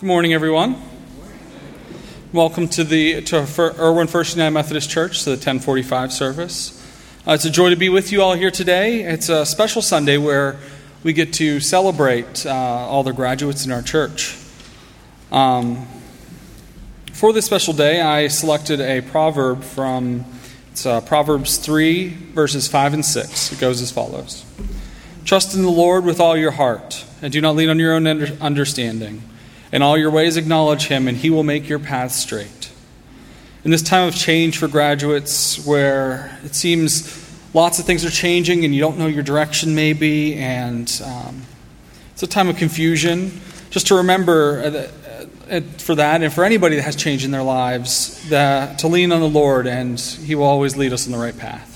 Good morning, everyone. Welcome to Irwin First United Methodist Church, to the 1045 service. It's a joy to be with you all here today. It's a special Sunday where we get to celebrate all the graduates in our church. For this special day, I selected a proverb from Proverbs 3, verses 5 and 6. It goes as follows. Trust in the Lord with all your heart, and do not lean on your own understanding. In all your ways acknowledge Him, and He will make your paths straight. In this time of change for graduates, where it seems lots of things are changing and you don't know your direction maybe, and it's a time of confusion, just to remember for that and for anybody that has change in their lives, that to lean on the Lord, and He will always lead us on the right path.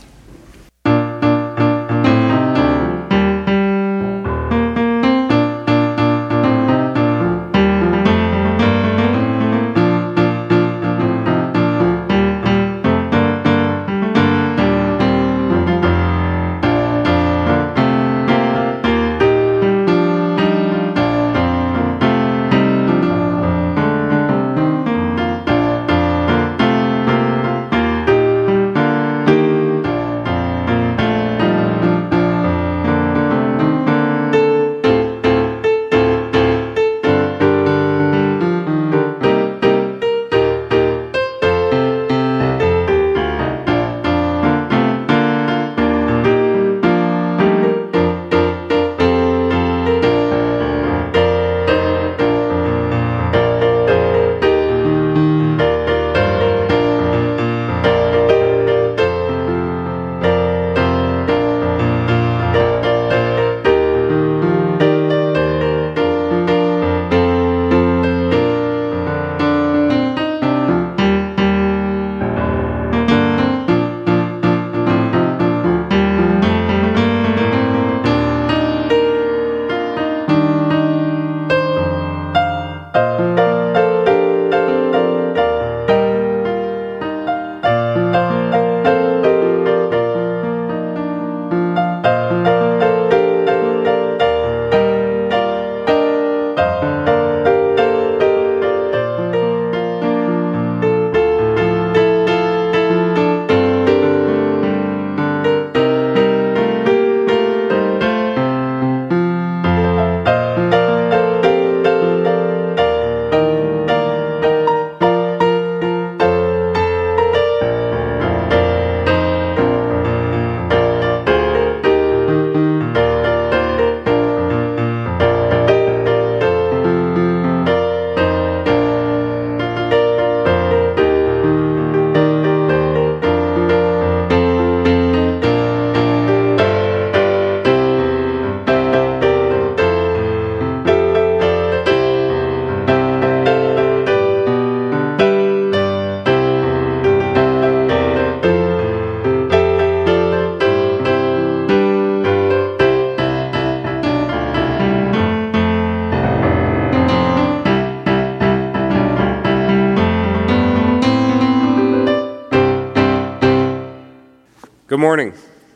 Good morning.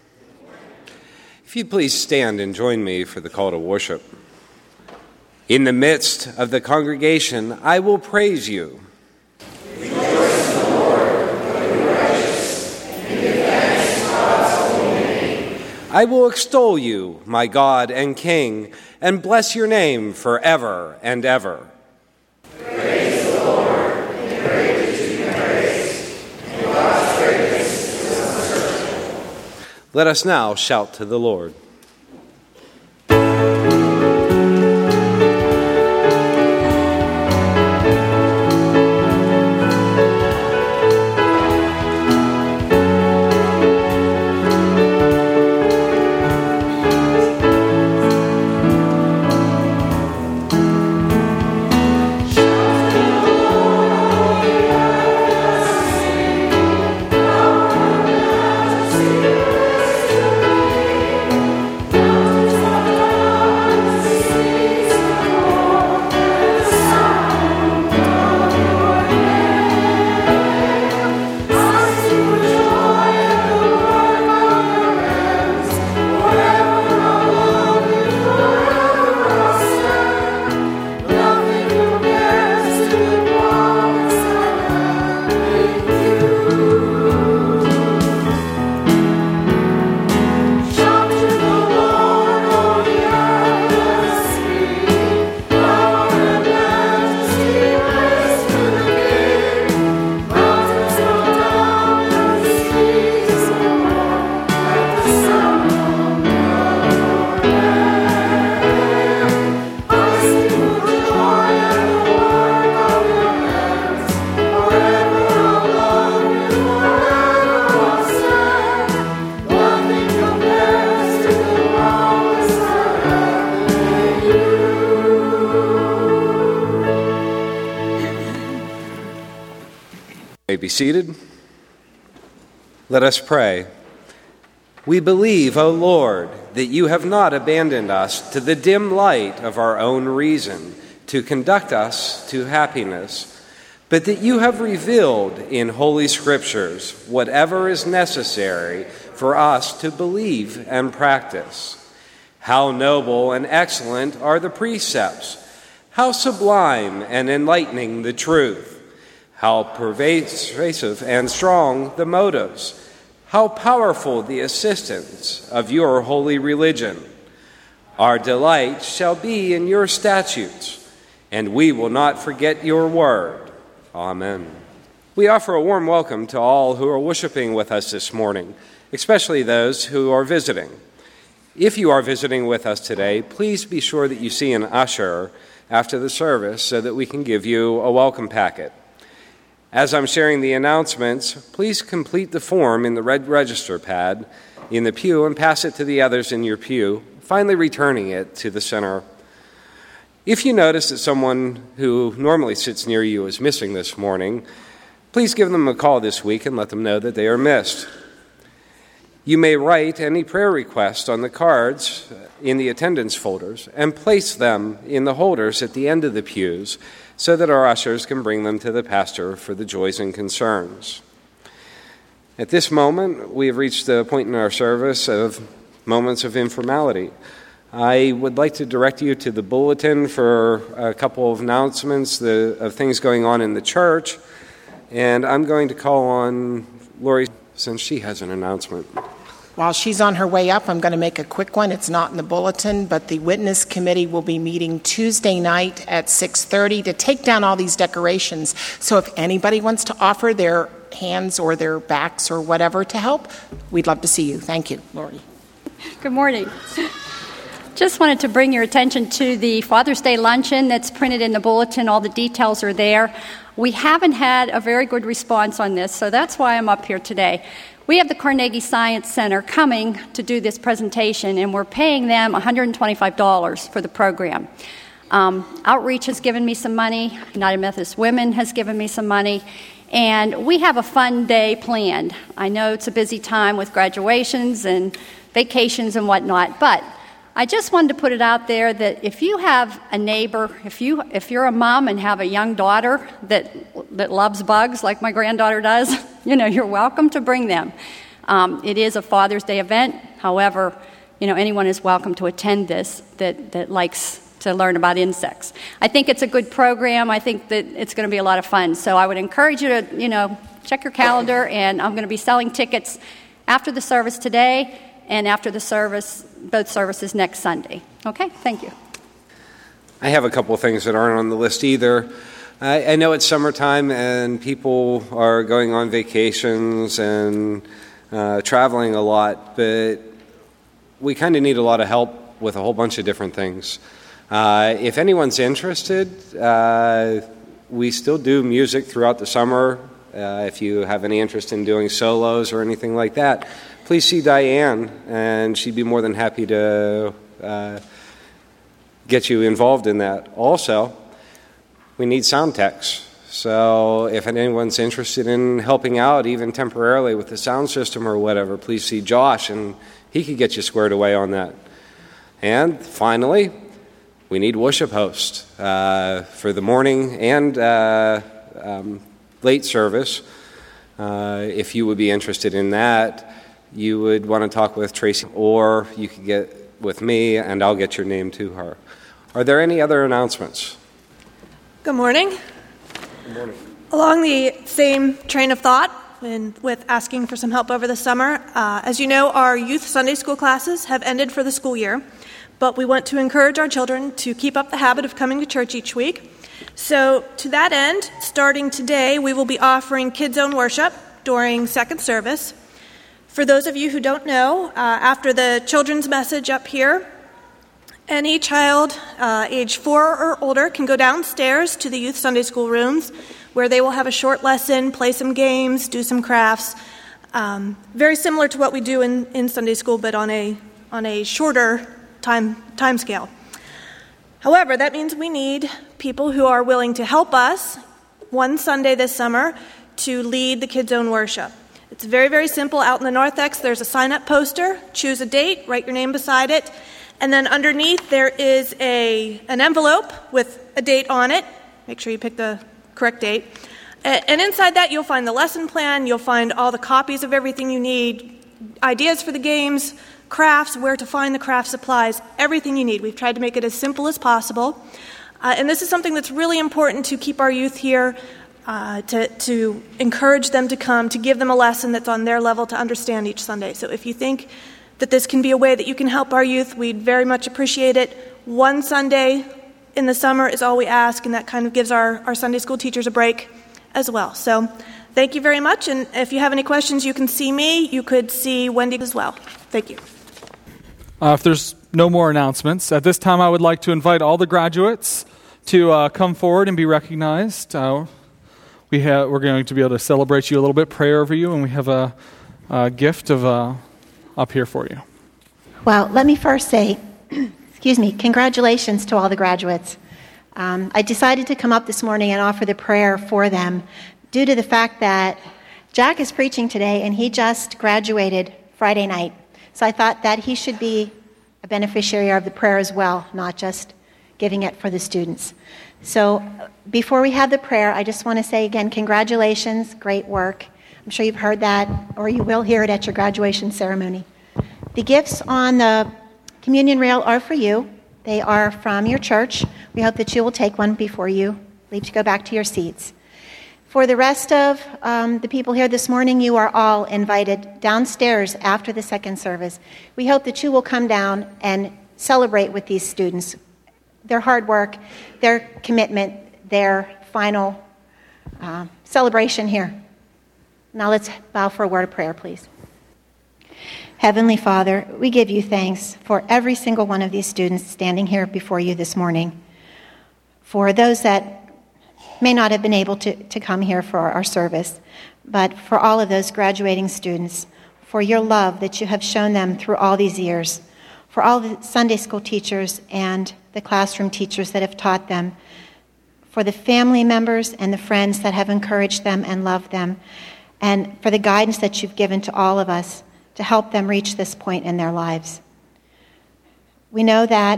If you'd please stand and join me for the call to worship. In the midst of the congregation, I will praise you. Rejoice in the Lord, for you are righteous, and give thanks to God's holy name. I will extol you, my God and King, and bless your name forever and ever. Praise the Lord, and greatly to be praised, and God's greatness is unsearchable. Let us now shout to the Lord. seated. Let us pray. We believe, O Lord, that you have not abandoned us to the dim light of our own reason to conduct us to happiness, but that you have revealed in Holy Scriptures whatever is necessary for us to believe and practice. How noble and excellent are the precepts! How sublime and enlightening the truth! How pervasive and strong the motives! How powerful the assistance of your holy religion! Our delight shall be in your statutes, and we will not forget your word. Amen. We offer a warm welcome to all who are worshiping with us this morning, especially those who are visiting. If you are visiting with us today, please be sure that you see an usher after the service so that we can give you a welcome packet. As I'm sharing the announcements, please complete the form in the red register pad in the pew and pass it to the others in your pew, finally returning it to the center. If you notice that someone who normally sits near you is missing this morning, please give them a call this week and let them know that they are missed. You may write any prayer requests on the cards in the attendance folders and place them in the holders at the end of the pews so that our ushers can bring them to the pastor for the joys and concerns. At this moment, we have reached the point in our service of moments of informality. I would like to direct you to the bulletin for a couple of announcements of things going on in the church, and I'm going to call on Lori since she has an announcement. While she's on her way up, I'm going to make a quick one. It's not in the bulletin, but the Witness Committee will be meeting Tuesday night at 6:30 to take down all these decorations. So if anybody wants to offer their hands or their backs or whatever to help, we'd love to see you. Thank you, Lori. Good morning. Just wanted to bring your attention to the Father's Day luncheon that's printed in the bulletin. All the details are there. We haven't had a very good response on this, so that's why I'm up here today. We have the Carnegie Science Center coming to do this presentation, and we're paying them $125 for the program. Outreach has given me some money. United Methodist Women has given me some money. And we have a fun day planned. I know it's a busy time with graduations and vacations and whatnot, but I just wanted to put it out there that if you have a neighbor, if you're a mom and have a young daughter that loves bugs like my granddaughter does, you're welcome to bring them. It is a Father's Day event. However, anyone is welcome to attend this that likes to learn about insects. I think it's a good program. I think that it's going to be a lot of fun. So I would encourage you to, check your calendar, and I'm going to be selling tickets after the service today and after the service, both services next Sunday. Okay, thank you. I have a couple of things that aren't on the list either. I know it's summertime and people are going on vacations and traveling a lot, but we kind of need a lot of help with a whole bunch of different things. If anyone's interested, we still do music throughout the summer. If you have any interest in doing solos or anything like that, please see Diane, and she'd be more than happy to get you involved in that. Also, we need sound techs. So if anyone's interested in helping out, even temporarily with the sound system or whatever, please see Josh, and he could get you squared away on that. And finally, we need worship hosts for the morning and late service. If you would be interested in that, you would want to talk with Tracy, or you could get with me, and I'll get your name to her. Are there any other announcements? Good morning. Good morning. Along the same train of thought, and with asking for some help over the summer, as you know, our youth Sunday school classes have ended for the school year, but we want to encourage our children to keep up the habit of coming to church each week. So to that end, starting today, we will be offering Kids Zone worship during second service. For those of you who don't know, after the children's message up here, any child age 4 or older can go downstairs to the youth Sunday school rooms where they will have a short lesson, play some games, do some crafts, very similar to what we do in Sunday school, but on a shorter time scale. However, that means we need people who are willing to help us one Sunday this summer to lead the Kids Zone worship. It's very, very simple. Out in the narthex, there's a sign-up poster. Choose a date, write your name beside it, and then underneath there is an envelope with a date on it. Make sure you pick the correct date. And inside that, you'll find the lesson plan. You'll find all the copies of everything you need, ideas for the games, crafts, where to find the craft supplies, everything you need. We've tried to make it as simple as possible. And this is something that's really important to keep our youth here, to encourage them to come, to give them a lesson that's on their level to understand each Sunday. So if you think that this can be a way that you can help our youth, we'd very much appreciate it. One Sunday in the summer is all we ask, and that kind of gives our Sunday school teachers a break as well. So thank you very much, and if you have any questions, you can see me. You could see Wendy as well. Thank you. If there's no more announcements, at this time I would like to invite all the graduates to come forward and be recognized. We're going to be able to celebrate you a little bit, pray over you, and we have a gift of up here for you. Well, let me first say, congratulations to all the graduates. I decided to come up this morning and offer the prayer for them due to the fact that Jack is preaching today and he just graduated Friday night. So I thought that he should be a beneficiary of the prayer as well, not just giving it for the students. So before we have the prayer, I just want to say again, congratulations, great work. I'm sure you've heard that, or you will hear it at your graduation ceremony. The gifts on the communion rail are for you. They are from your church. We hope that you will take one before you leave to go back to your seats. For the rest of the people here this morning, you are all invited downstairs after the second service. We hope that you will come down and celebrate with these students their hard work, their commitment, their final celebration here. Now let's bow for a word of prayer, please. Heavenly Father, we give you thanks for every single one of these students standing here before you this morning. For those that may not have been able to come here for our service, but for all of those graduating students, for your love that you have shown them through all these years, for all the Sunday school teachers and the classroom teachers that have taught them, for the family members and the friends that have encouraged them and loved them, and for the guidance that you've given to all of us to help them reach this point in their lives. We know that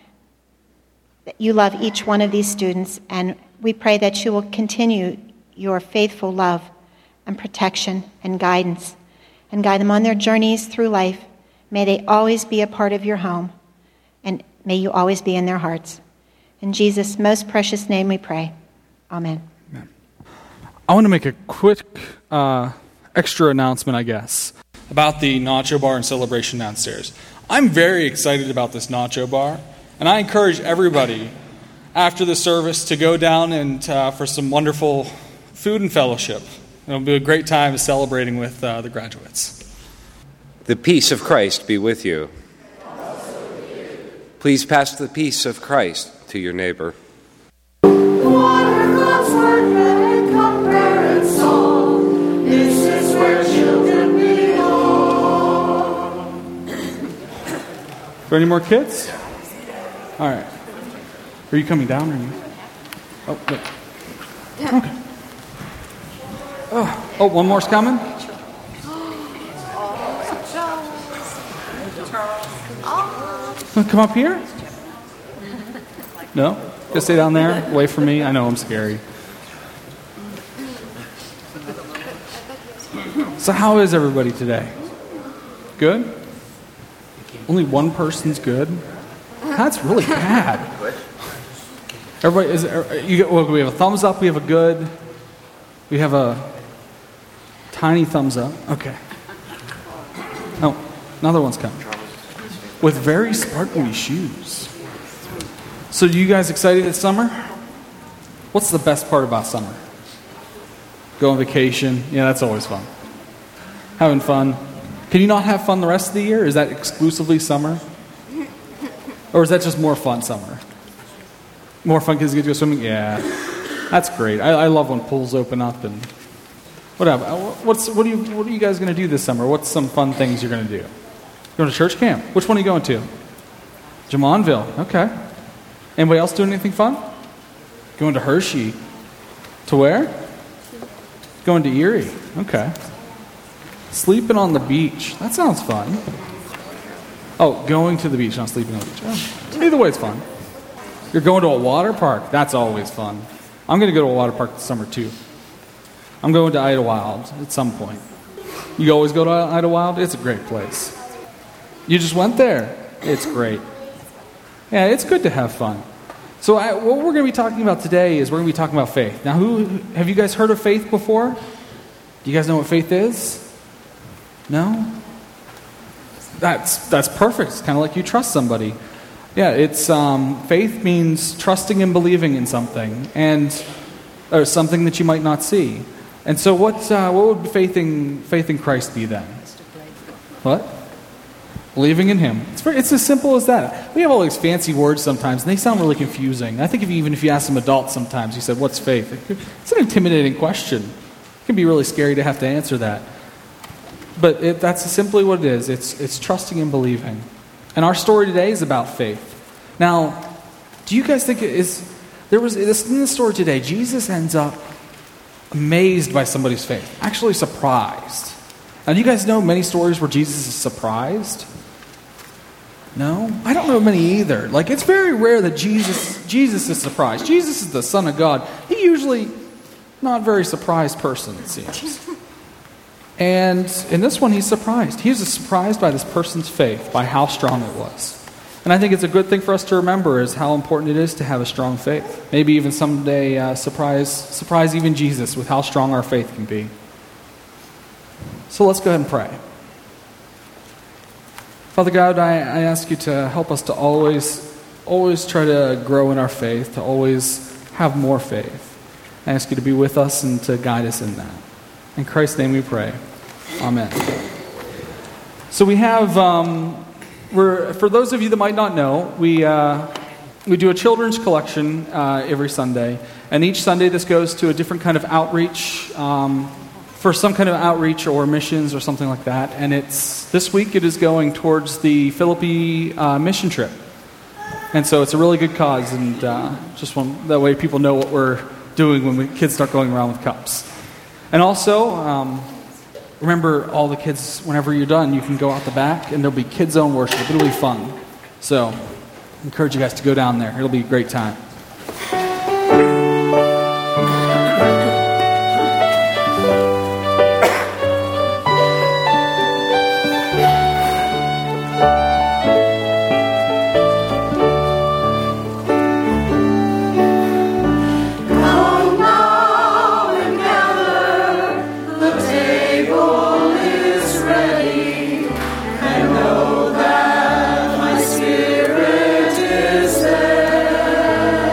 you love each one of these students, and we pray that you will continue your faithful love and protection and guidance, and guide them on their journeys through life. May they always be a part of your home, and may you always be in their hearts. In Jesus' most precious name we pray. Amen. Amen. I want to make a quick extra announcement, I guess, about the nacho bar and celebration downstairs. I'm very excited about this nacho bar, and I encourage everybody after the service to go down and for some wonderful food and fellowship. It'll be a great time celebrating with the graduates. The peace of Christ be with you. Please pass the peace of Christ to your neighbor. For any more kids? All right. Are you coming down or you? Oh, wait. Okay. Oh, one more's coming? Come up here? No? Go stay down there, away from me. I know I'm scary. So how is everybody today? Good? Only one person's good? That's really bad. Everybody, we have a thumbs up, we have a good, we have a tiny thumbs up. Okay. Oh, another one's coming. With very sparkly shoes. So you guys excited this summer? What's the best part about summer? Go on vacation. Yeah, that's always fun. Having fun. Can you not have fun the rest of the year? Is that exclusively summer? Or is that just more fun summer? More fun because you get to go swimming? Yeah. That's great. I love when pools open up and whatever. What are you guys going to do this summer? What's some fun things you're going to do? Going to church camp? Which one are you going to? Jamonville. Okay. Anybody else doing anything fun? Going to Hershey. To where? Going to Erie. Okay. Sleeping on the beach. That sounds fun. Oh, going to the beach, not sleeping on the beach. Oh, either way, it's fun. You're going to a water park. That's always fun. I'm going to go to a water park this summer, too. I'm going to Idlewild at some point. You always go to Idlewild? It's a great place. You just went there. It's great. Yeah, it's good to have fun. So what we're going to be talking about today is we're going to be talking about faith. Now, have you guys heard of faith before? Do you guys know what faith is? No? That's perfect. It's kind of like you trust somebody. Yeah, it's faith means trusting and believing in something, or something that you might not see. And so, what would faith in Christ be then? What? Believing in Him. It's as simple as that. We have all these fancy words sometimes, and they sound really confusing. I think if you ask some adults sometimes, you said, "What's faith?" It's an intimidating question. It can be really scary to have to answer that. But that's simply what it is. It's trusting and believing. And our story today is about faith. Now, do you guys think in the story today, Jesus ends up amazed by somebody's faith, actually surprised. Now, do you guys know many stories where Jesus is surprised? No? I don't know many either. Like, it's very rare that Jesus is surprised. Jesus is the Son of God. He usually not a very surprised person, it seems. And in this one, he's surprised. He was surprised by this person's faith, by how strong it was. And I think it's a good thing for us to remember is how important it is to have a strong faith. Maybe even someday surprise even Jesus with how strong our faith can be. So let's go ahead and pray. Father God, I ask you to help us to always try to grow in our faith, to always have more faith. I ask you to be with us and to guide us in that. In Christ's name we pray. Amen. So we have, for those of you that might not know, we do a children's collection every Sunday. And each Sunday this goes to a different kind of outreach, for some kind of outreach or missions or something like that. And this week it is going towards the Philippi mission trip. And so it's a really good cause, and that way people know what we're doing when kids start going around with cups. And also, remember all the kids, whenever you're done, you can go out the back and there'll be kids' zone worship. It'll be fun. So I encourage you guys to go down there. It'll be a great time. Know that my spirit is there.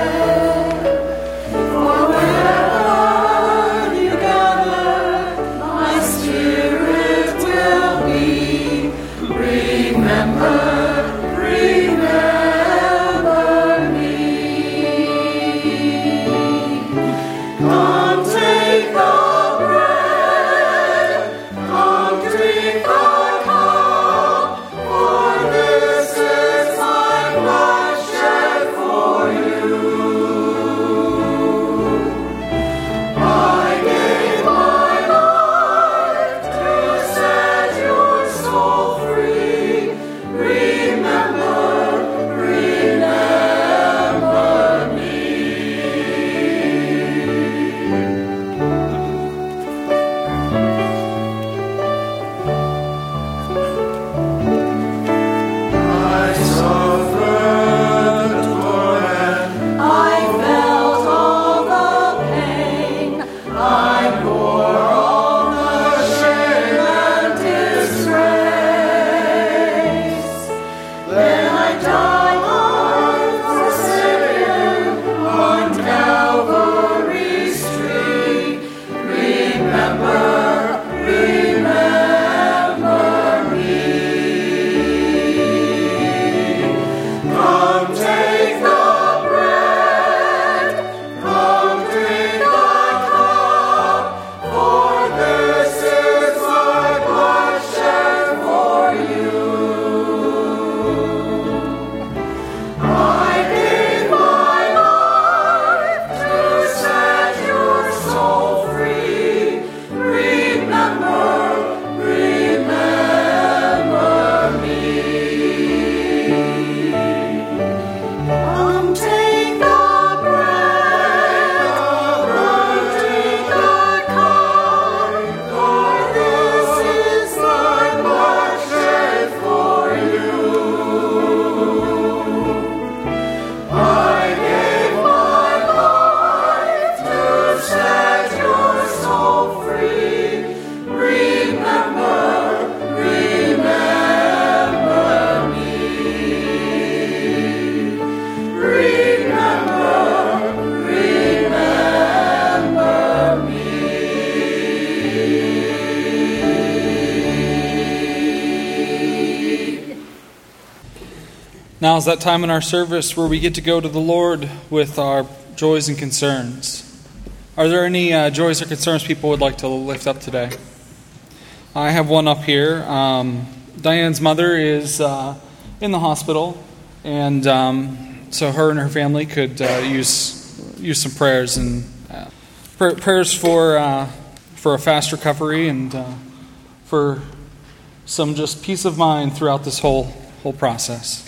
Now is that time in our service where we get to go to the Lord with our joys and concerns. Are there any joys or concerns people would like to lift up today? I have one up here. Diane's mother is in the hospital, and so her and her family could use some prayers and prayers for a fast recovery and for some just peace of mind throughout this whole process.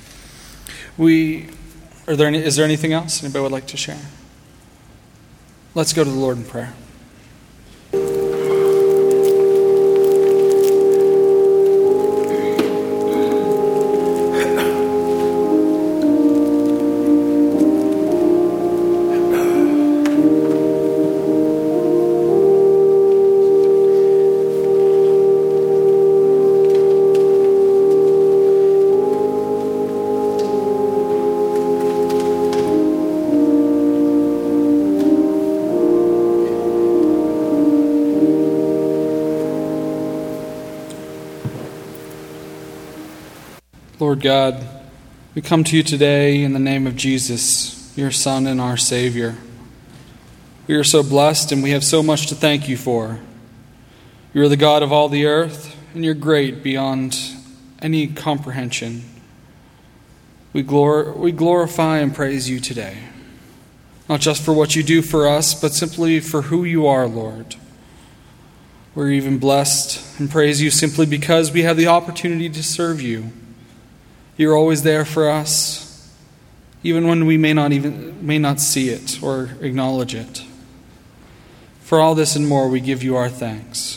Is there anything else anybody would like to share? Let's go to the Lord in prayer. Lord God, we come to you today in the name of Jesus, your Son and our Savior. We are so blessed and we have so much to thank you for. You are the God of all the earth, and you're great beyond any comprehension. We glorify and praise you today, not just for what you do for us, but simply for who you are, Lord. We're even blessed and praise you simply because we have the opportunity to serve you. You're always there for us, even when we may not see it or acknowledge it. For all this and more, we give you our thanks.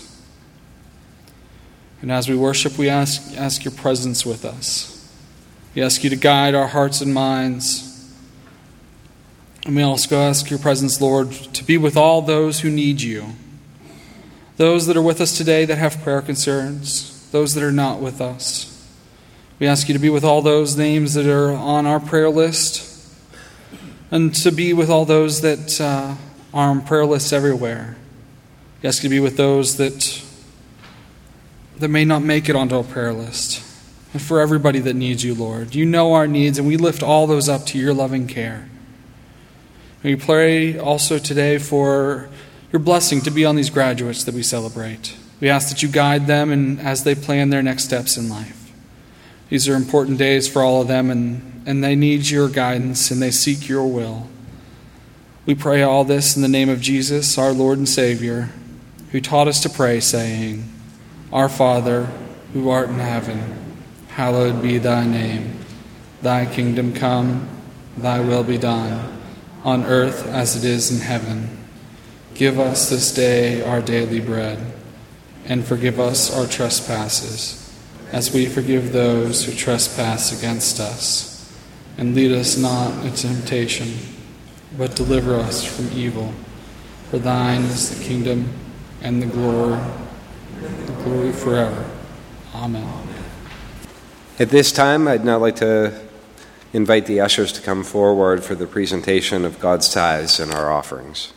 And as we worship, we ask your presence with us. We ask you to guide our hearts and minds. And we also ask your presence, Lord, to be with all those who need you. Those that are with us today that have prayer concerns, those that are not with us. We ask you to be with all those names that are on our prayer list, and to be with all those that are on prayer lists everywhere. We ask you to be with those that may not make it onto a prayer list. And for everybody that needs you, Lord. You know our needs, and we lift all those up to your loving care. And we pray also today for your blessing to be on these graduates that we celebrate. We ask that you guide them as they plan their next steps in life. These are important days for all of them, and they need your guidance, and they seek your will. We pray all this in the name of Jesus, our Lord and Savior, who taught us to pray, saying, Our Father, who art in heaven, hallowed be thy name. Thy kingdom come, thy will be done, on earth as it is in heaven. Give us this day our daily bread, and forgive us our trespasses, as we forgive those who trespass against us. And lead us not into temptation, but deliver us from evil. For thine is the kingdom and the glory forever. Amen. At this time, I'd now like to invite the ushers to come forward for the presentation of God's tithes and our offerings.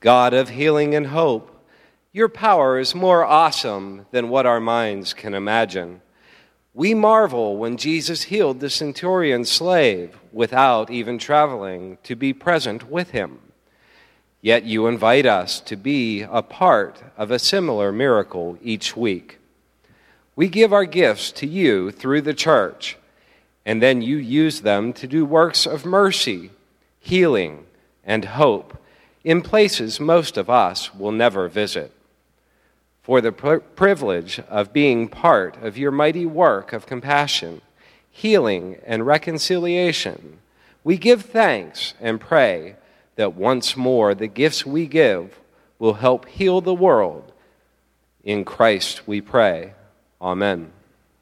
God of healing and hope, your power is more awesome than what our minds can imagine. We marvel when Jesus healed the centurion's slave without even traveling to be present with him. Yet you invite us to be a part of a similar miracle each week. We give our gifts to you through the church, and then you use them to do works of mercy, healing, and hope in places most of us will never visit. For the privilege of being part of your mighty work of compassion, healing, and reconciliation, we give thanks and pray that once more the gifts we give will help heal the world. In Christ we pray. Amen.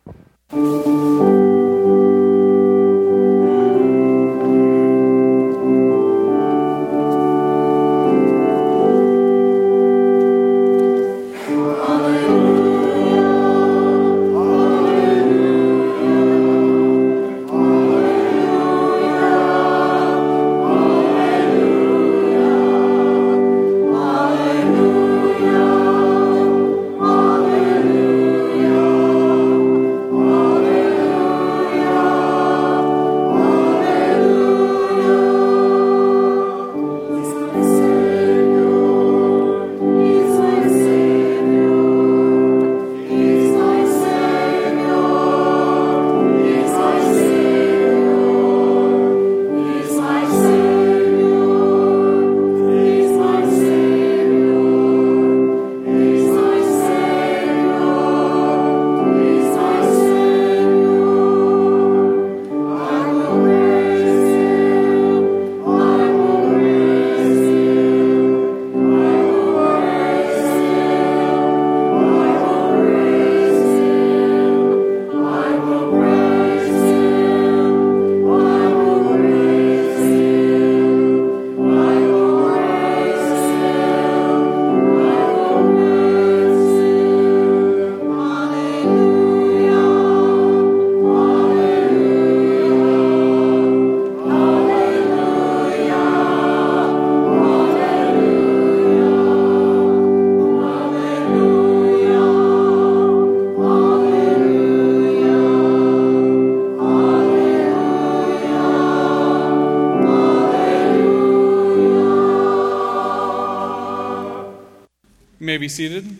You may be seated.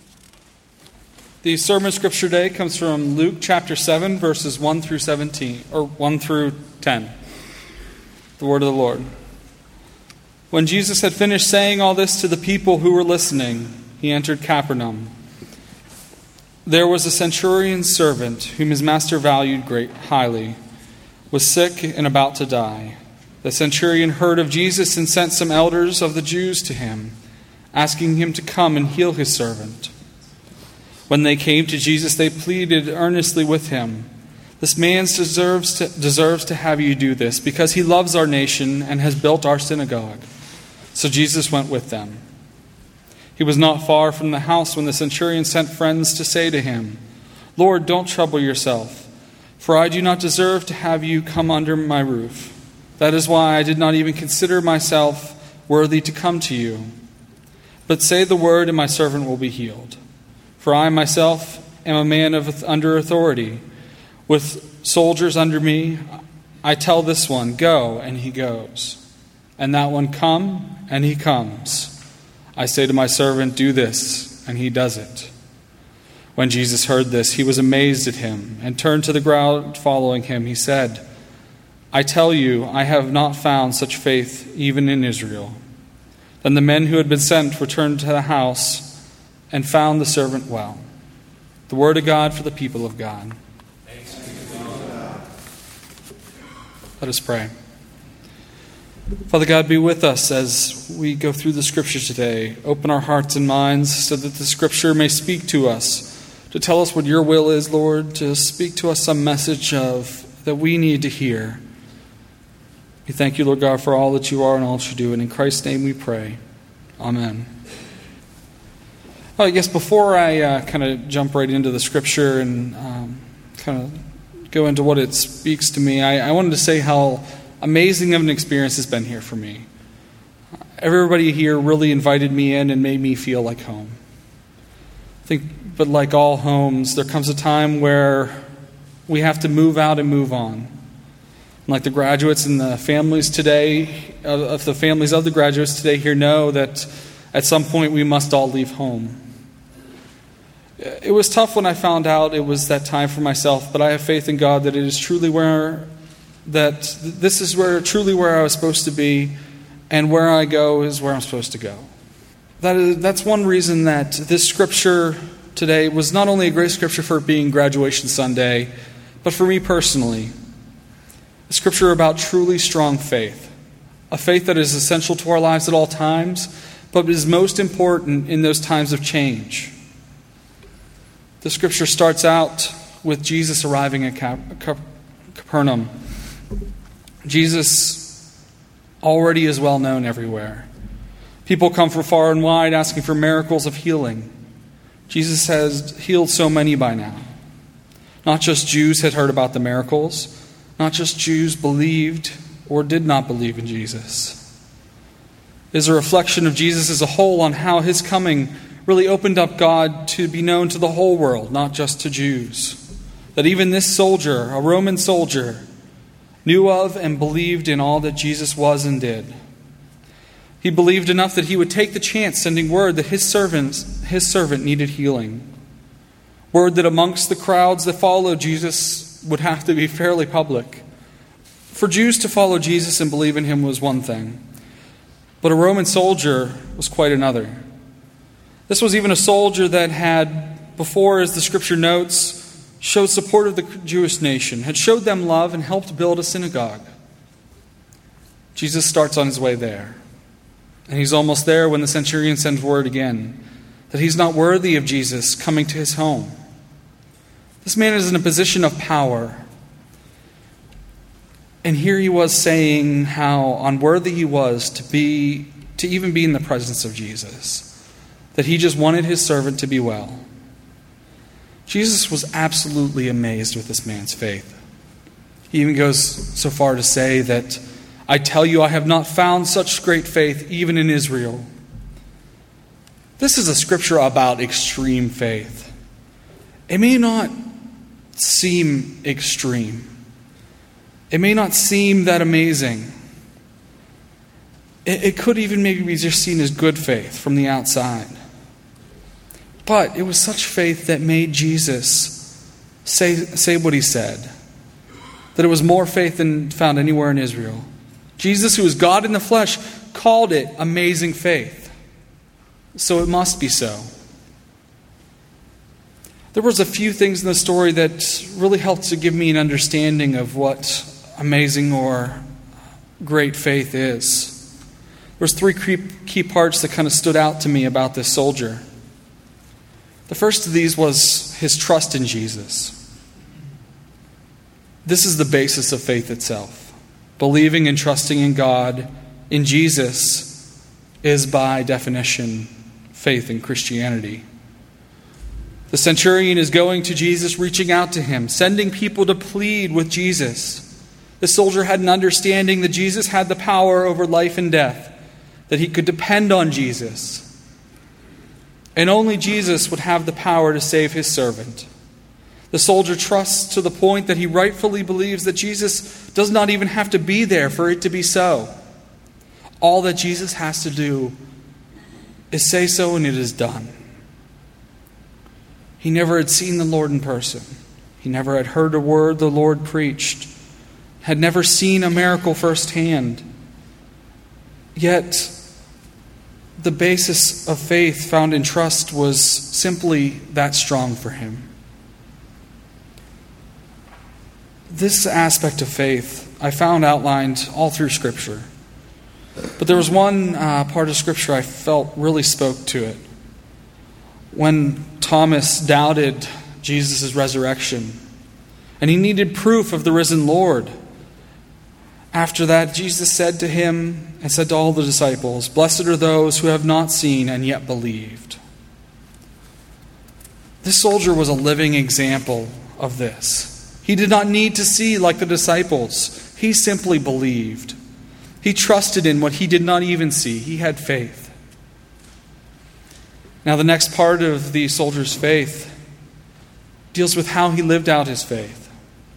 The sermon scripture today comes from Luke chapter 7, verses 1 through 17, or 1 through 10. The word of the Lord. When Jesus had finished saying all this to the people who were listening, he entered Capernaum. There was a centurion's servant whom his master valued highly, was sick and about to die. The centurion heard of Jesus and sent some elders of the Jews to him, asking him to come and heal his servant. When they came to Jesus, they pleaded earnestly with him, "This man deserves to have you do this, because he loves our nation and has built our synagogue." So Jesus went with them. He was not far from the house when the centurion sent friends to say to him, "Lord, don't trouble yourself, for I do not deserve to have you come under my roof. That is why I did not even consider myself worthy to come to you. But say the word, and my servant will be healed. For I myself am a man under authority, with soldiers under me. I tell this one, 'Go,' and he goes. And that one, 'Come,' and he comes. I say to my servant, 'Do this,' and he does it." When Jesus heard this, he was amazed at him, and turned to the crowd following him. He said, "I tell you, I have not found such faith even in Israel." Then the men who had been sent returned to the house and found the servant well. The word of God for the people of God. Thanks be to God. Let us pray. Father God, be with us as we go through the Scriptures today. Open our hearts and minds so that the Scripture may speak to us, to tell us what your will is, Lord, to speak to us some message that we need to hear. We thank you, Lord God, for all that you are and all that you do. And in Christ's name we pray. Amen. Well, I guess before I kind of jump right into the Scripture and kind of go into what it speaks to me, I wanted to say how amazing of an experience it's been here for me. everybody here really invited me in and made me feel like home. But like all homes, there comes a time where we have to move out and move on. And like the graduates and the families today, of the families of the graduates today here know that at some point we must all leave home. It was tough when I found out it was that time for myself, but I have faith in God that it is truly this is truly where I was supposed to be, and where I go is where I'm supposed to go. That's one reason that this scripture today was not only a great scripture for it being graduation Sunday, but for me personally, a scripture about truly strong faith, a faith that is essential to our lives at all times, but is most important in those times of change. The scripture starts out with Jesus arriving at Capernaum. Jesus already is well known everywhere. People come from far and wide asking for miracles of healing. Jesus has healed so many by now. Not just Jews had heard about the miracles. Not just Jews believed or did not believe in Jesus. It is a reflection of Jesus as a whole on how his coming really opened up God to be known to the whole world, not just to Jews. That even this soldier, a Roman soldier, knew of and believed in all that Jesus was and did. He believed enough that he would take the chance, sending word that his servant needed healing. Word that amongst the crowds that followed Jesus would have to be fairly public. For Jews to follow Jesus and believe in him was one thing, but a Roman soldier was quite another. This was even a soldier that had, before, as the scripture notes, showed support of the Jewish nation, had showed them love and helped build a synagogue. Jesus starts on his way there. And he's almost there when the centurion sends word again that he's not worthy of Jesus coming to his home. This man is in a position of power. And here he was saying how unworthy he was to even be in the presence of Jesus. That he just wanted his servant to be well. Jesus was absolutely amazed with this man's faith. He even goes so far to say that, I tell you, I have not found such great faith even in Israel. This is a scripture about extreme faith. It may not seem extreme. It may not seem that amazing. It could even maybe be just seen as good faith from the outside. But it was such faith that made Jesus say what he said. That it was more faith than found anywhere in Israel. Jesus, who is God in the flesh, called it amazing faith. So it must be so. There was a few things in the story that really helped to give me an understanding of what amazing or great faith is. There's three key parts that kind of stood out to me about this soldier. The first of these was his trust in Jesus. This is the basis of faith itself. Believing and trusting in God, in Jesus, is by definition faith in Christianity. The centurion is going to Jesus, reaching out to him, sending people to plead with Jesus. The soldier had an understanding that Jesus had the power over life and death, that he could depend on Jesus. And only Jesus would have the power to save his servant. The soldier trusts to the point that he rightfully believes that Jesus does not even have to be there for it to be so. All that Jesus has to do is say so, and it is done. He never had seen the Lord in person. He never had heard a word the Lord preached. Had never seen a miracle firsthand. Yet, the basis of faith found in trust was simply that strong for him. This aspect of faith I found outlined all through Scripture. But there was one part of Scripture I felt really spoke to it. When Thomas doubted Jesus' resurrection, and he needed proof of the risen Lord. After that, Jesus said to him and said to all the disciples, "Blessed are those who have not seen and yet believed." This soldier was a living example of this. He did not need to see like the disciples. He simply believed. He trusted in what he did not even see. He had faith. Now, the next part of the soldier's faith deals with how he lived out his faith.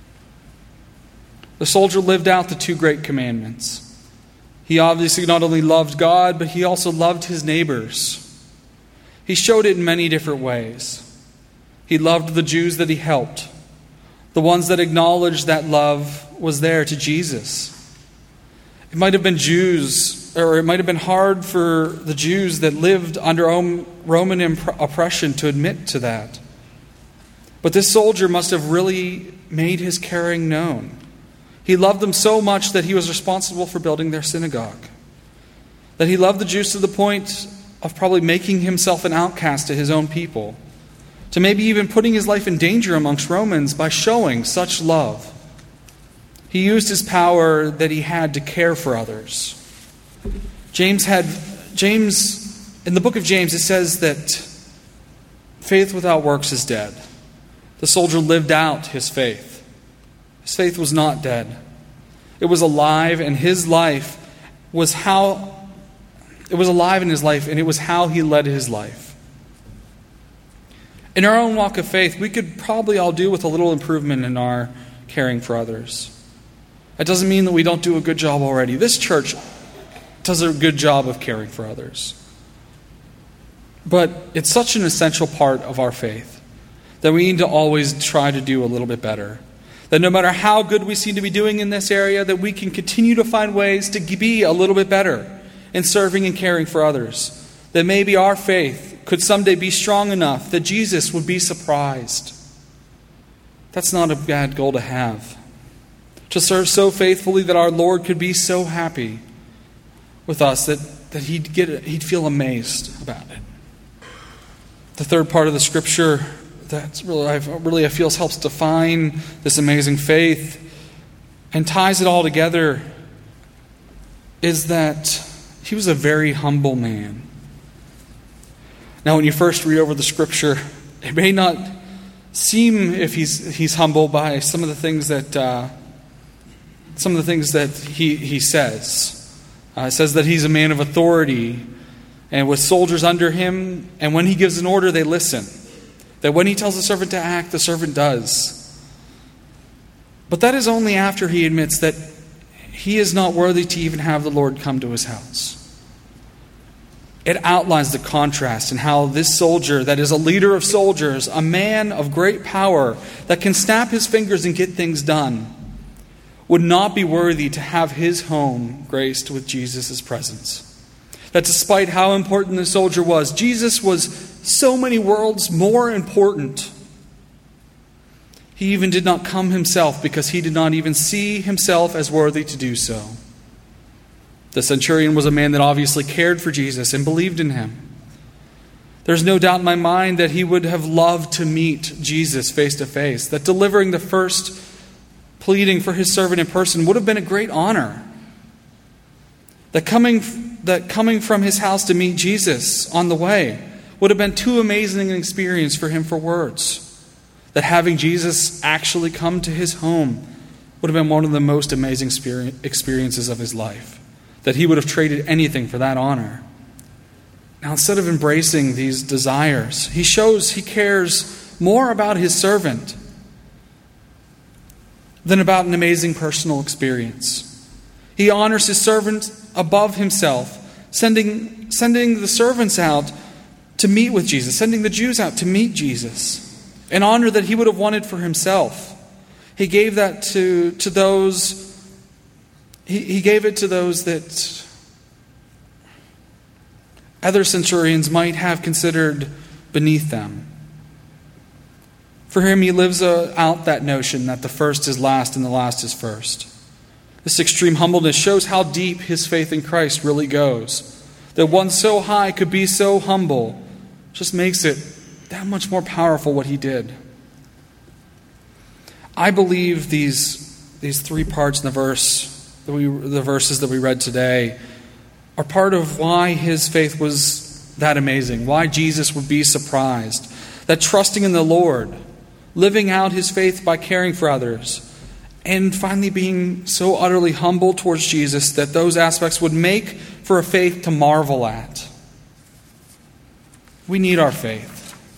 The soldier lived out the two great commandments. He obviously not only loved God, but he also loved his neighbors. He showed it in many different ways. He loved the Jews that he helped, the ones that acknowledged that love was there to Jesus. It might have been Jews, or it might have been hard for the Jews that lived under Roman oppression to admit to that. But this soldier must have really made his caring known. He loved them so much that he was responsible for building their synagogue. That he loved the Jews to the point of probably making himself an outcast to his own people. To maybe even putting his life in danger amongst Romans by showing such love. He used his power that he had to care for others. James, in the book of James, it says that faith without works is dead. The soldier lived out his faith. His faith was not dead. It was alive, and his life was how it was alive in his life, and it was how he led his life. In our own walk of faith, we could probably all do with a little improvement in our caring for others. That doesn't mean that we don't do a good job already. This church does a good job of caring for others. But it's such an essential part of our faith that we need to always try to do a little bit better. That no matter how good we seem to be doing in this area, that we can continue to find ways to be a little bit better in serving and caring for others. That maybe our faith could someday be strong enough that Jesus would be surprised. That's not a bad goal to have. To serve so faithfully that our Lord could be so happy with us that he'd feel amazed about it. The third part of the scripture that I feel helps define this amazing faith and ties it all together is that he was a very humble man. Now, when you first read over the scripture, it may not seem if he's humble by some of the things that he says. It says that he's a man of authority and with soldiers under him, and when he gives an order, they listen. That when he tells the servant to act, the servant does. But that is only after he admits that he is not worthy to even have the Lord come to his house. It outlines the contrast in how this soldier, that is a leader of soldiers, a man of great power that can snap his fingers and get things done, would not be worthy to have his home graced with Jesus' presence. That despite how important the soldier was, Jesus was so many worlds more important. He even did not come himself because he did not even see himself as worthy to do so. The centurion was a man that obviously cared for Jesus and believed in him. There's no doubt in my mind that he would have loved to meet Jesus face to face, that delivering the first pleading for his servant in person would have been a great honor. That coming from his house to meet Jesus on the way would have been too amazing an experience for him for words. That having Jesus actually come to his home would have been one of the most amazing experiences of his life. That he would have traded anything for that honor. Now, instead of embracing these desires, he shows he cares more about his servant than about an amazing personal experience. He honors his servant above himself, sending the servants out to meet with Jesus, sending the Jews out to meet Jesus, an honor that he would have wanted for himself. He gave that to those. He gave it to those that other centurions might have considered beneath them. For him, he lives out that notion that the first is last and the last is first. This extreme humbleness shows how deep his faith in Christ really goes. That one so high could be so humble just makes it that much more powerful what he did. I believe these three parts in the verses that we read today are part of why his faith was that amazing, why Jesus would be surprised. That trusting in the Lord, living out his faith by caring for others, and finally being so utterly humble towards Jesus that those aspects would make for a faith to marvel at. We need our faith.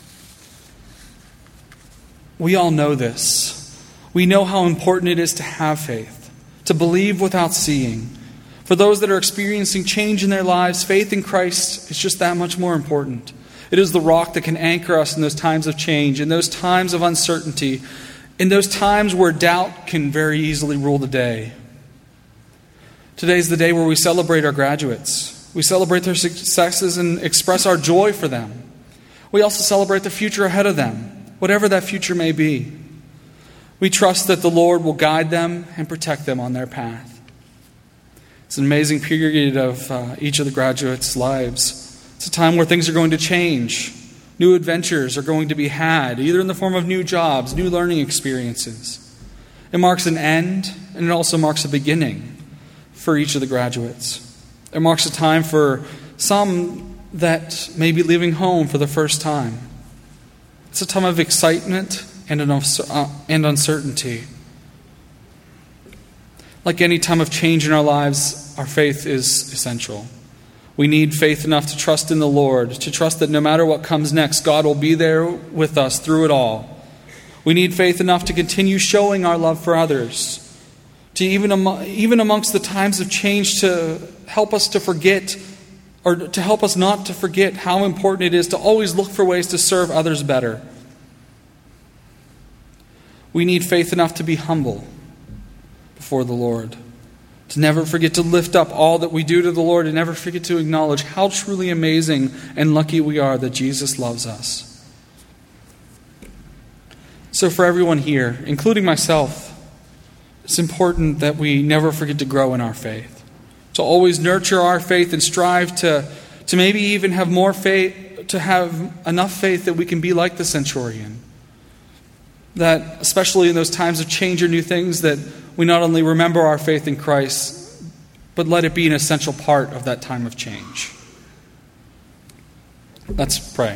We all know this. We know how important it is to have faith, to believe without seeing. For those that are experiencing change in their lives, faith in Christ is just that much more important. It is the rock that can anchor us in those times of change, in those times of uncertainty, in those times where doubt can very easily rule the day. Today is the day where we celebrate our graduates. We celebrate their successes and express our joy for them. We also celebrate the future ahead of them, whatever that future may be. We trust that the Lord will guide them and protect them on their path. It's an amazing period of each of the graduates' lives. It's a time where things are going to change. New adventures are going to be had, either in the form of new jobs, new learning experiences. It marks an end, and it also marks a beginning for each of the graduates. It marks a time for some that may be leaving home for the first time. It's a time of excitement and uncertainty. Like any time of change in our lives, our faith is essential. We need faith enough to trust in the Lord, to trust that no matter what comes next, God will be there with us through it all. We need faith enough to continue showing our love for others, to even amongst the times of change, to help us to forget, or to help us not to forget how important it is to always look for ways to serve others better. We need faith enough to be humble before the Lord, to never forget to lift up all that we do to the Lord, and never forget to acknowledge how truly amazing and lucky we are that Jesus loves us. So for everyone here, including myself, it's important that we never forget to grow in our faith, to always nurture our faith and strive to maybe even have more faith, to have enough faith that we can be like the centurion. That, especially in those times of change or new things, that we not only remember our faith in Christ, but let it be an essential part of that time of change. Let's pray.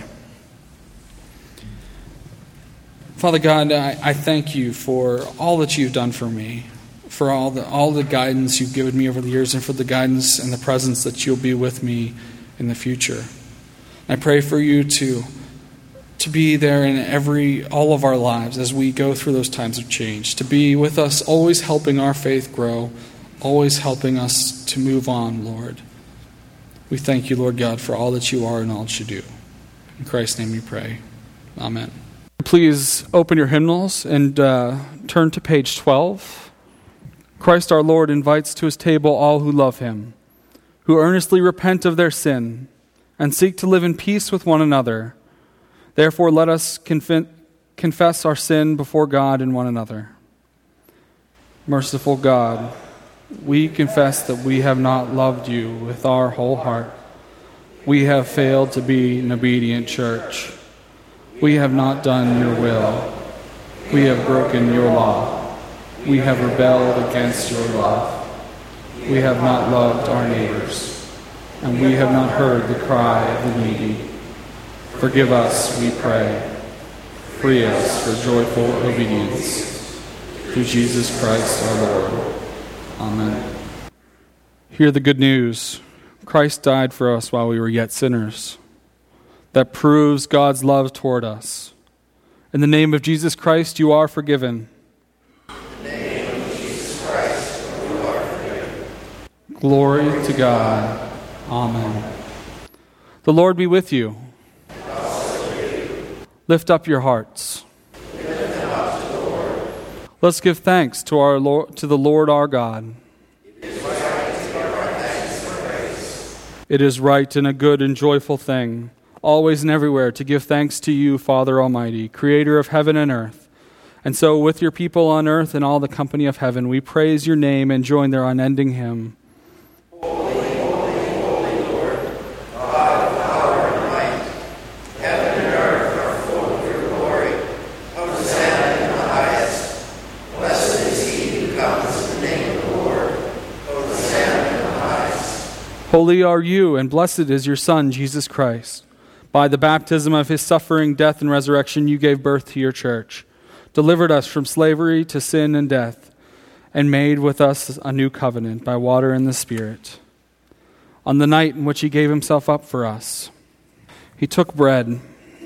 Father God, I thank you for all that you've done for me, for all the guidance you've given me over the years, and for the guidance and the presence that you'll be with me in the future. I pray for you to be there in all of our lives as we go through those times of change, to be with us, always helping our faith grow, always helping us to move on, Lord. We thank you, Lord God, for all that you are and all that you do. In Christ's name we pray. Amen. Please open your hymnals and turn to page 12. Christ our Lord invites to his table all who love him, who earnestly repent of their sin and seek to live in peace with one another. Therefore, let us confess our sin before God and one another. Merciful God, we confess that we have not loved you with our whole heart. We have failed to be an obedient church. We have not done your will. We have broken your law. We have rebelled against your love. We have not loved our neighbors, and we have not heard the cry of the needy. Forgive us, we pray. Free us for joyful obedience. Through Jesus Christ our Lord. Amen. Hear the good news. Christ died for us while we were yet sinners. That proves God's love toward us. In the name of Jesus Christ, you are forgiven. In the name of Jesus Christ, you are forgiven. Glory to God. Amen. The Lord be with you. Lift up your hearts. Lift them up to the Lord. Let's give thanks to the Lord our God. It is right to give our thanks and praise. It is right and a good and joyful thing, always and everywhere, to give thanks to you, Father Almighty, Creator of heaven and earth. And so with your people on earth and all the company of heaven, we praise your name and join their unending hymn. Holy, holy, holy Lord, God of power and might, heaven and earth are full of your glory. Hosanna in the highest. Blessed is he who comes in the name of the Lord. Hosanna in the highest. Holy are you, and blessed is your Son, Jesus Christ. By the baptism of his suffering, death, and resurrection, you gave birth to your church, delivered us from slavery to sin and death, and made with us a new covenant by water and the Spirit. On the night in which he gave himself up for us, he took bread,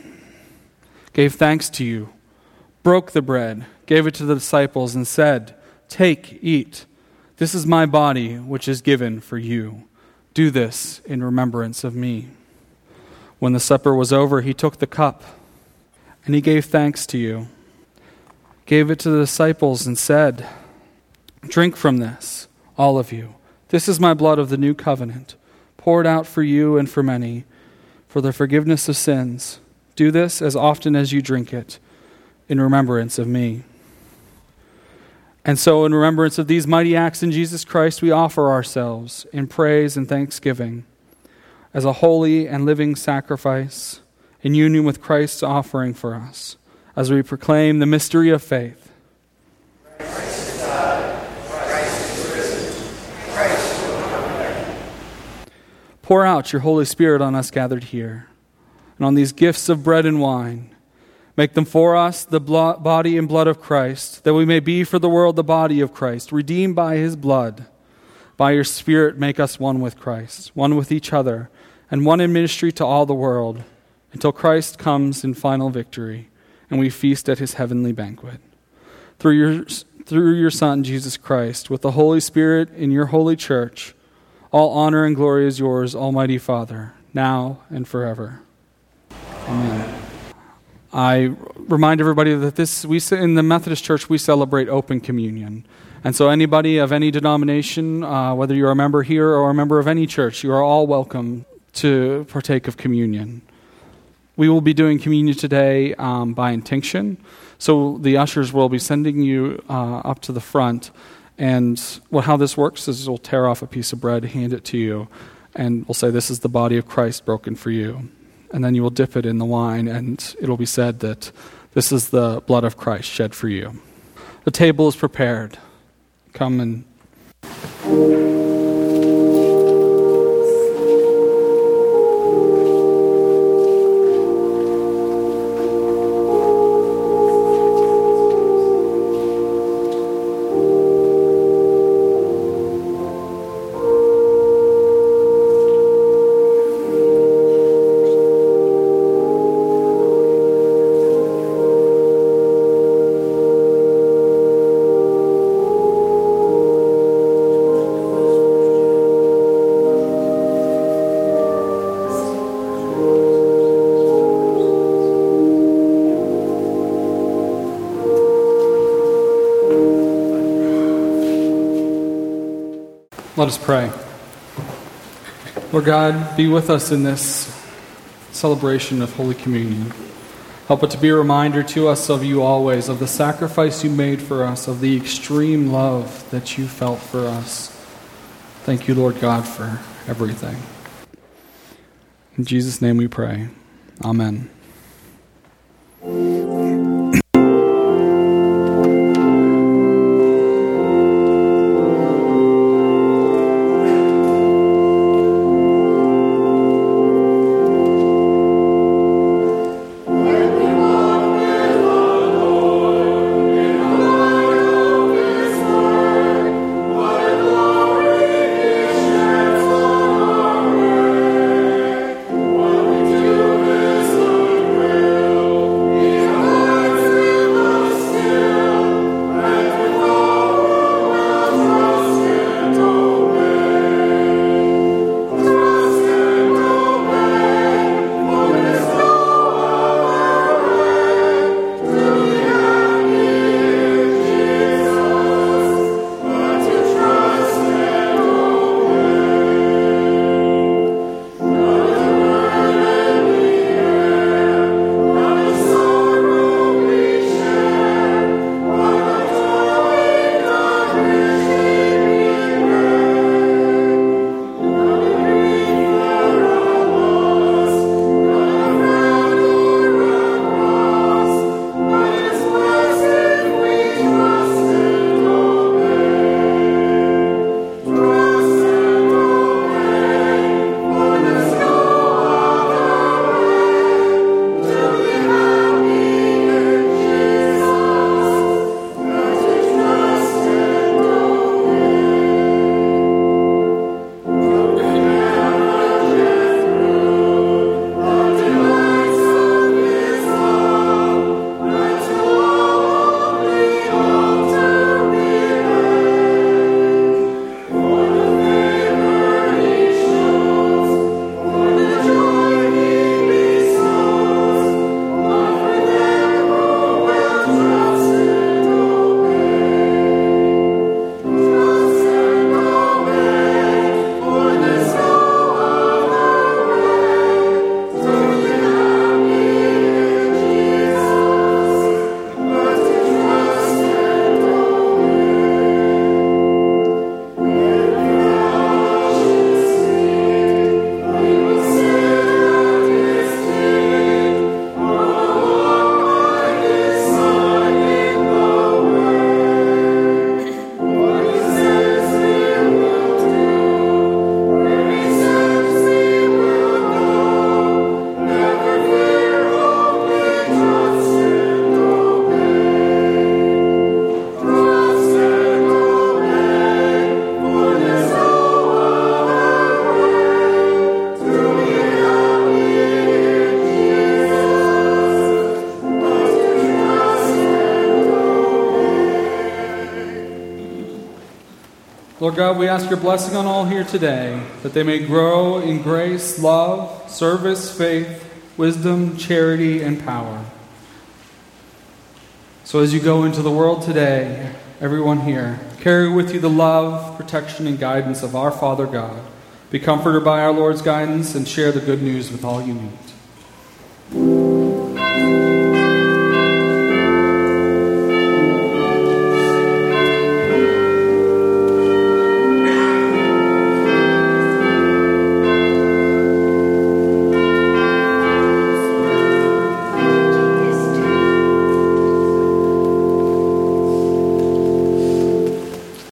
gave thanks to you, broke the bread, gave it to the disciples, and said, "Take, eat. This is my body, which is given for you. Do this in remembrance of me." When the supper was over, he took the cup, and he gave thanks to you, gave it to the disciples, and said, "Drink from this, all of you. This is my blood of the new covenant, poured out for you and for many, for the forgiveness of sins. Do this as often as you drink it, in remembrance of me." And so, in remembrance of these mighty acts in Jesus Christ, we offer ourselves in praise and thanksgiving as a holy and living sacrifice in union with Christ's offering for us, as we proclaim the mystery of faith. Christ is died, Christ is risen, Christ will come again. Pour out your Holy Spirit on us gathered here, and on these gifts of bread and wine. Make them for us the body and blood of Christ, that we may be for the world the body of Christ, redeemed by his blood. By your Spirit, make us one with Christ, one with each other, and one in ministry to all the world, until Christ comes in final victory, and we feast at his heavenly banquet. Through your Son, Jesus Christ, with the Holy Spirit in your holy church, all honor and glory is yours, Almighty Father, now and forever. Amen. I remind everybody that in the Methodist Church, we celebrate open communion. And so anybody of any denomination, whether you're a member here or a member of any church, you are all welcome to partake of communion. We will be doing communion today by intinction. So the ushers will be sending you up to the front. And how this works is we'll tear off a piece of bread, hand it to you, and we'll say, "This is the body of Christ broken for you." And then you will dip it in the wine, and it'll be said that this is the blood of Christ shed for you. The table is prepared. Come and... Let us pray. Lord God, be with us in this celebration of Holy Communion. Help it to be a reminder to us of you always, of the sacrifice you made for us, of the extreme love that you felt for us. Thank you, Lord God, for everything. In Jesus' name we pray. Amen. What we do is unreal. Lord God, we ask your blessing on all here today, that they may grow in grace, love, service, faith, wisdom, charity, and power. So as you go into the world today, everyone here, carry with you the love, protection, and guidance of our Father God. Be comforted by our Lord's guidance and share the good news with all you meet.